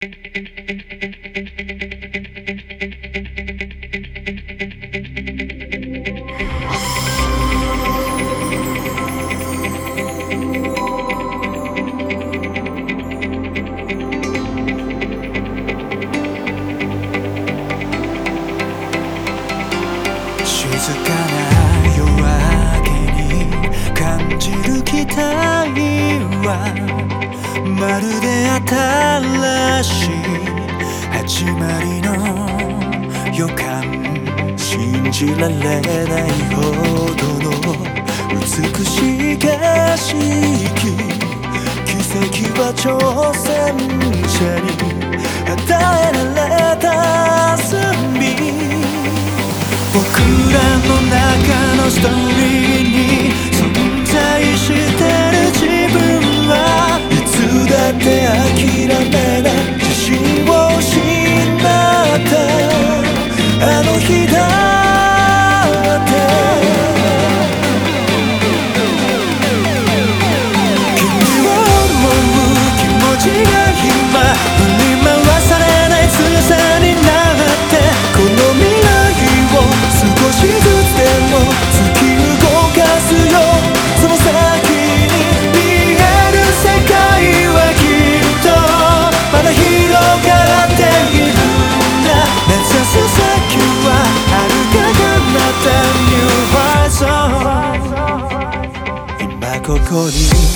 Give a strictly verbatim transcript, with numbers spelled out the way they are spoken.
静かな夜明けに感じる期待はまるで新しい始まりの予感、信じられないほどの美しい景色、奇跡は挑戦者に与えられた罪。僕らの中のストーリーに存在してる自分はいつだって諦めない自信を失ったあの日だって君を思う気持ちが今振り回されない強さになってこの未来少しずつでも突き動かすよ。その先に見える世界はきっとまだ広がっているんだ。目指す先は遥か彼方 New Horizon。 今ここに